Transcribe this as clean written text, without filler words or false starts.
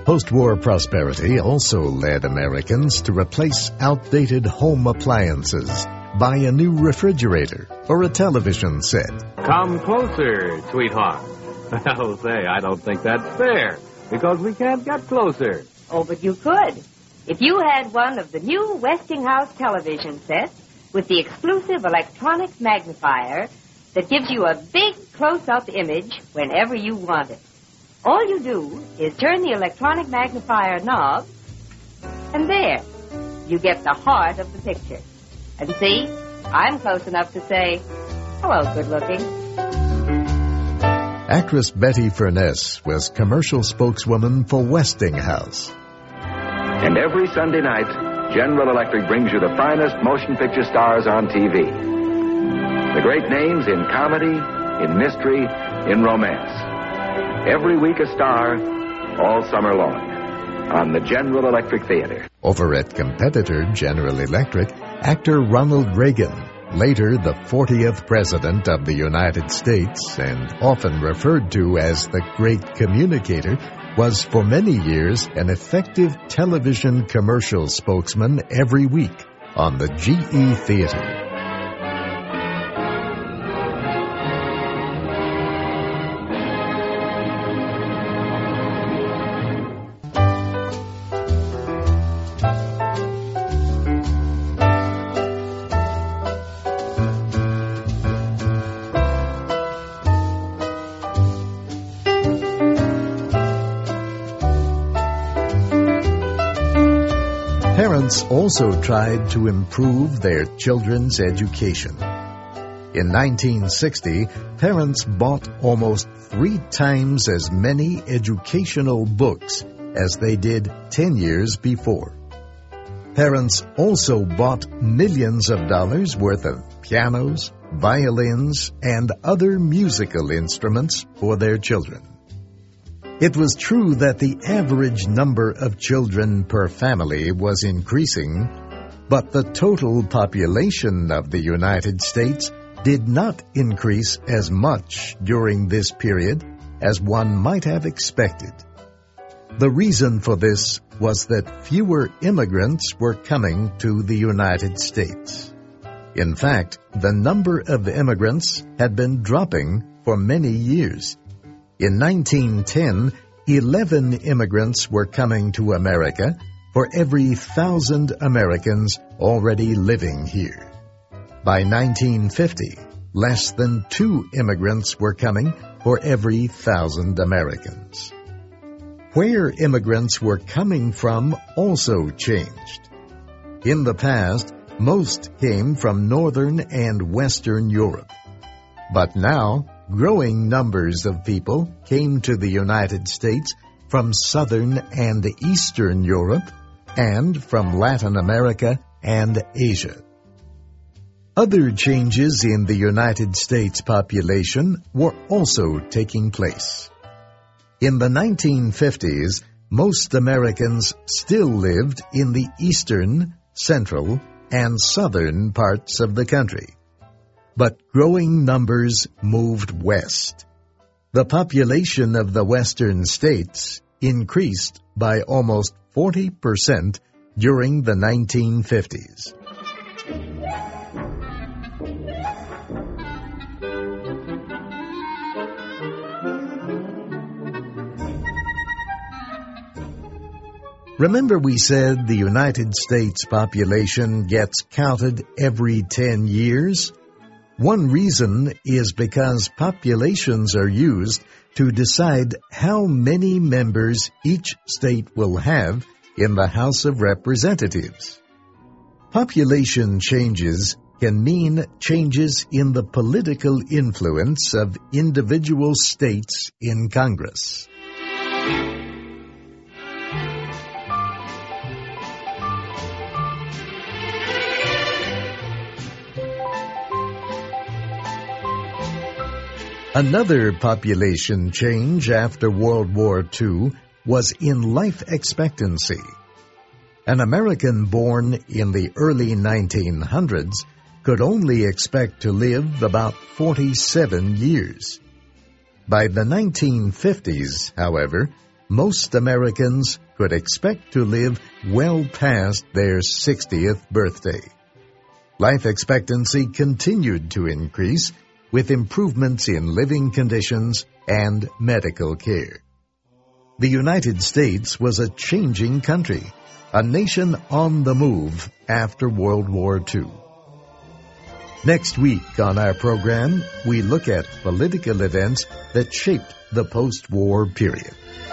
Post-war prosperity also led Americans to replace outdated home appliances, buy a new refrigerator or a television set. Come closer, sweetheart. I'll say, I don't think that's fair, because we can't get closer. Oh, but you could. If you had one of the new Westinghouse television sets with the exclusive electronic magnifier that gives you a big close-up image whenever you want it. All you do is turn the electronic magnifier knob, and there, you get the heart of the picture. And see, I'm close enough to say, hello, good-looking. Actress Betty Furness was commercial spokeswoman for Westinghouse. And every Sunday night, General Electric brings you the finest motion picture stars on TV. The great names in comedy, in mystery, in romance. Every week a star, all summer long, on the General Electric Theater. Over at competitor General Electric, actor Ronald Reagan, later the 40th President of the United States and often referred to as the Great Communicator, was for many years an effective television commercial spokesman every week on the GE Theater. Parents also tried to improve their children's education. In 1960, parents bought almost 3 times as many educational books as they did 10 years before. Parents also bought millions of dollars worth of pianos, violins, and other musical instruments for their children. It was true that the average number of children per family was increasing, but the total population of the United States did not increase as much during this period as one might have expected. The reason for this was that fewer immigrants were coming to the United States. In fact, the number of immigrants had been dropping for many years. In 1910, 11 immigrants were coming to America for every 1,000 Americans already living here. By 1950, less than 2 immigrants were coming for every 1,000 Americans. Where immigrants were coming from also changed. In the past, most came from Northern and Western Europe. But now, growing numbers of people came to the United States from Southern and Eastern Europe and from Latin America and Asia. Other changes in the United States population were also taking place. In the 1950s, most Americans still lived in the eastern, central, and southern parts of the country. But growing numbers moved west. The population of the western states increased by almost 40% during the 1950s. Remember we said the United States population gets counted every 10 years? One reason is because populations are used to decide how many members each state will have in the House of Representatives. Population changes can mean changes in the political influence of individual states in Congress. Another population change after World War II was in life expectancy. An American born in the early 1900s could only expect to live about 47 years. By the 1950s, however, most Americans could expect to live well past their 60th birthday. Life expectancy continued to increase with improvements in living conditions and medical care. The United States was a changing country, a nation on the move after World War II. Next week on our program, we look at political events that shaped the post-war period.